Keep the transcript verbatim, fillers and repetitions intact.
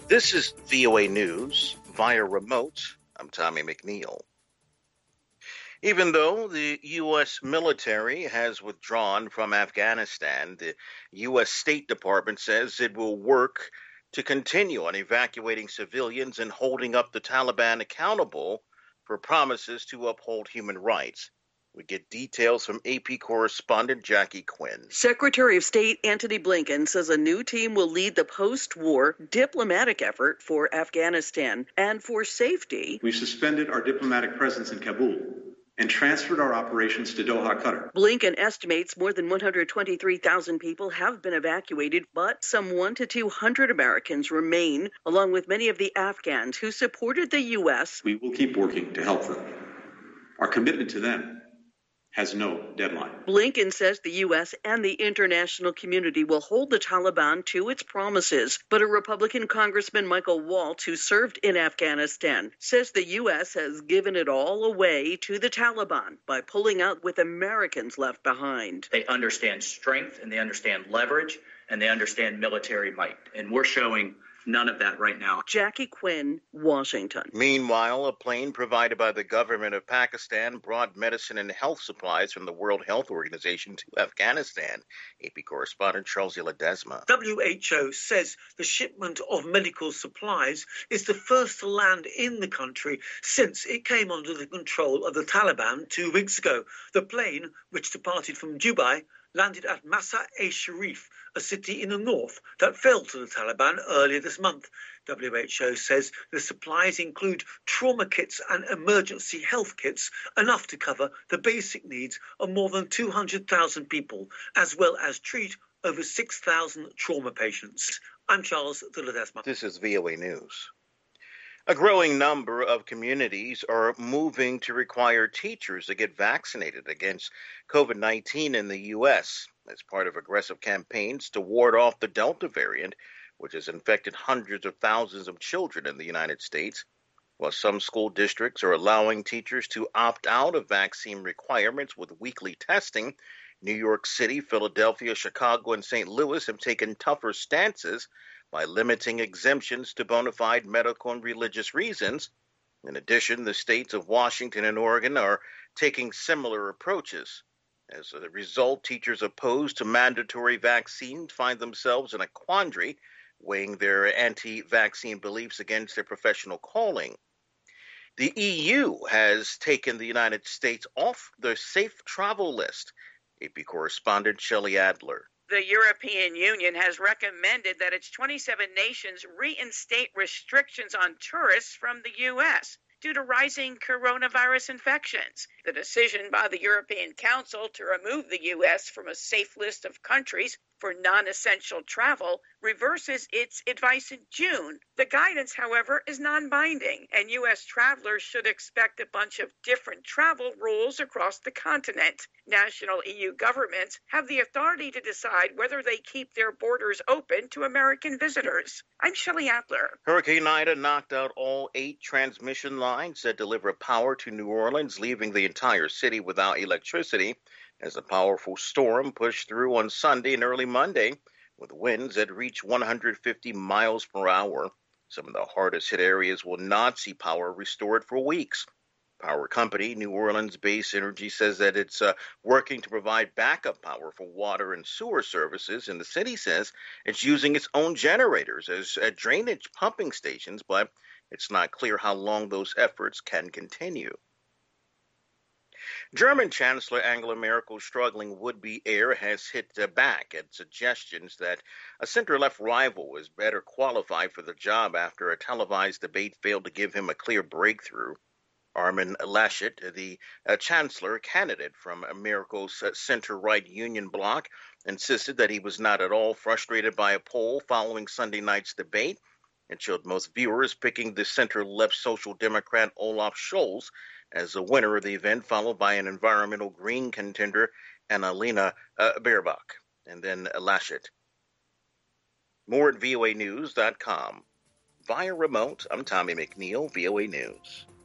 This is V O A News via remote. I'm Tommy McNeil. Even though the U S military has withdrawn from Afghanistan, the U S State Department says it will work to continue on evacuating civilians and holding up the Taliban accountable for promises to uphold human rights. We get details from A P correspondent Jackie Quinn. Secretary of State Antony Blinken says a new team will lead the post-war diplomatic effort for Afghanistan and for safety. We've suspended our diplomatic presence in Kabul and transferred our operations to Doha, Qatar. Blinken estimates more than one hundred twenty-three thousand people have been evacuated, but some one to two hundred Americans remain, along with many of the Afghans who supported the U S. We will keep working to help them. Our commitment to them has no deadline. Blinken says the U S and the international community will hold the Taliban to its promises. But a Republican Congressman, Michael Waltz, who served in Afghanistan, says the U S has given it all away to the Taliban by pulling out with Americans left behind. They understand strength and they understand leverage and they understand military might. And we're showing none of that right now. Jackie Quinn, Washington. Meanwhile, a plane provided by the government of Pakistan brought medicine and health supplies from the World Health Organization to Afghanistan. A P correspondent Charles Ledesma. W H O says the shipment of medical supplies is the first to land in the country since it came under the control of the Taliban two weeks ago. The plane, which departed from Dubai, landed at Mazar-e-Sharif, a city in the north that fell to the Taliban earlier this month. W H O says the supplies include trauma kits and emergency health kits, enough to cover the basic needs of more than two hundred thousand people, as well as treat over six thousand trauma patients. I'm Charles de Ledesma. This is V O A News. A growing number of communities are moving to require teachers to get vaccinated against COVID nineteen in the U S as part of aggressive campaigns to ward off the Delta variant, which has infected hundreds of thousands of children in the United States. While some school districts are allowing teachers to opt out of vaccine requirements with weekly testing, New York City, Philadelphia, Chicago, and Saint Louis have taken tougher stances by limiting exemptions to bona fide medical and religious reasons. In addition, the states of Washington and Oregon are taking similar approaches. As a result, teachers opposed to mandatory vaccines find themselves in a quandary, weighing their anti-vaccine beliefs against their professional calling. The E U has taken the United States off the safe travel list. A P correspondent Shelley Adler. The European Union has recommended that its twenty-seven nations reinstate restrictions on tourists from the U S due to rising coronavirus infections. The decision by the European Council to remove the U S from a safe list of countries for non-essential travel reverses its advice in June. The guidance, however, is non-binding, and U S travelers should expect a bunch of different travel rules across the continent. National E U governments have the authority to decide whether they keep their borders open to American visitors. I'm Shelley Adler. Hurricane Ida knocked out all eight transmission lines that deliver power to New Orleans, leaving the entire city without electricity as a powerful storm pushed through on Sunday and early Monday, with winds that reach one hundred fifty miles per hour. Some of the hardest hit areas will not see power restored for weeks. Power company New Orleans-based Energy says that it's uh, working to provide backup power for water and sewer services, and the city says it's using its own generators as uh, drainage pumping stations, but it's not clear how long those efforts can continue. German Chancellor Angela Merkel's struggling would-be heir has hit back at suggestions that a center-left rival is better qualified for the job after a televised debate failed to give him a clear breakthrough. Armin Laschet, the uh, chancellor candidate from Merkel's uh, center-right Union bloc, insisted that he was not at all frustrated by a poll following Sunday night's debate. It showed most viewers picking the center-left Social Democrat Olaf Scholz as the winner of the event, followed by an environmental green contender, Annalena uh, Baerbock, and then uh, Laschet. More at V O A news dot com. Via remote, I'm Tommy McNeil, V O A News.